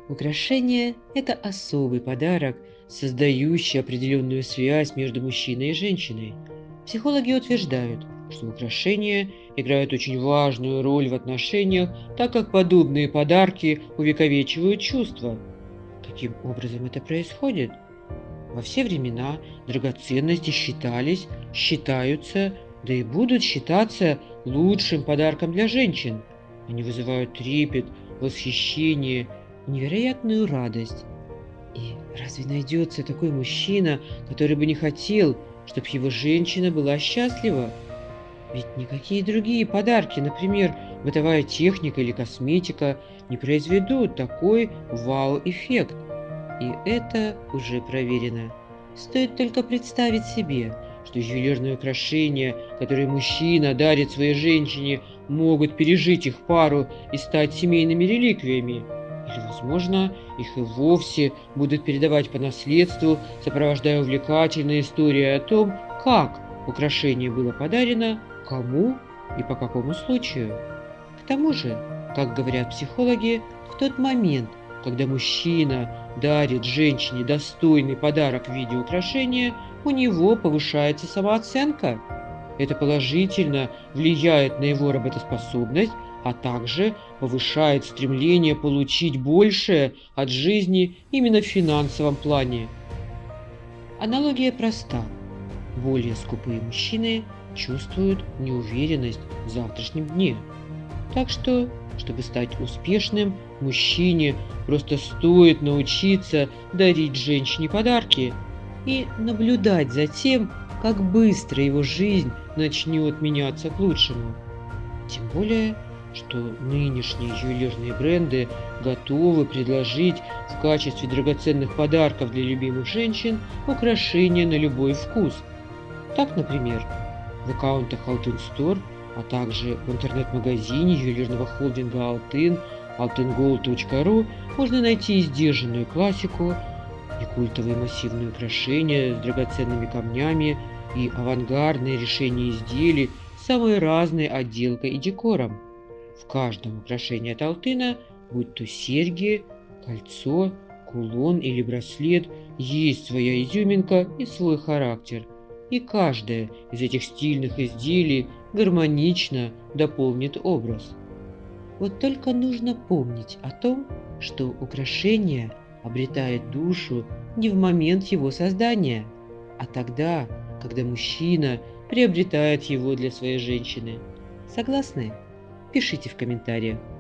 Украшение– это особый подарок, создающий определенную связь между мужчиной и женщиной. Психологи утверждают, что украшения играют очень важную роль в отношениях, так как подобные подарки увековечивают чувства. Каким образом это происходит? Во все времена драгоценности считались, считаются, да и будут считаться лучшим подарком для женщин. Они вызывают трепет, восхищение, невероятную радость. И разве найдется такой мужчина, который бы не хотел, чтобы его женщина была счастлива? Ведь никакие другие подарки, например, бытовая техника или косметика, не произведут такой вау-эффект. И это уже проверено. Стоит только представить себе, что ювелирные украшения, которые мужчина дарит своей женщине, могут пережить их пару и стать семейными реликвиями. Или, возможно, их и вовсе будут передавать по наследству, сопровождая увлекательные истории о том, как украшение было подарено, кому и по какому случаю. К тому же, как говорят психологи, в тот момент, когда мужчина дарит женщине достойный подарок в виде украшения, у него повышается самооценка. Это положительно влияет на его работоспособность, а также повышает стремление получить большее от жизни именно в финансовом плане. Аналогия проста. Более скупые мужчины чувствуют неуверенность в завтрашнем дне. Так что, чтобы стать успешным, мужчине просто стоит научиться дарить женщине подарки и наблюдать за тем, как быстро его жизнь начнет меняться к лучшему. Тем более, что нынешние ювелирные бренды готовы предложить в качестве драгоценных подарков для любимых женщин украшения на любой вкус. Так, например, в аккаунтах Алтын Store, а также в интернет-магазине ювелирного холдинга Алтын altyngold.ru можно найти и сдержанную классику, и культовые массивные украшения с драгоценными камнями, и авангардные решения изделий с самой разной отделкой и декором. В каждом украшении от Алтына, будь то серьги, кольцо, кулон или браслет, есть своя изюминка и свой характер. И каждое из этих стильных изделий гармонично дополнит образ. Вот только нужно помнить о том, что украшение обретает душу не в момент его создания, а тогда, когда мужчина приобретает его для своей женщины. Согласны? Пишите в комментариях.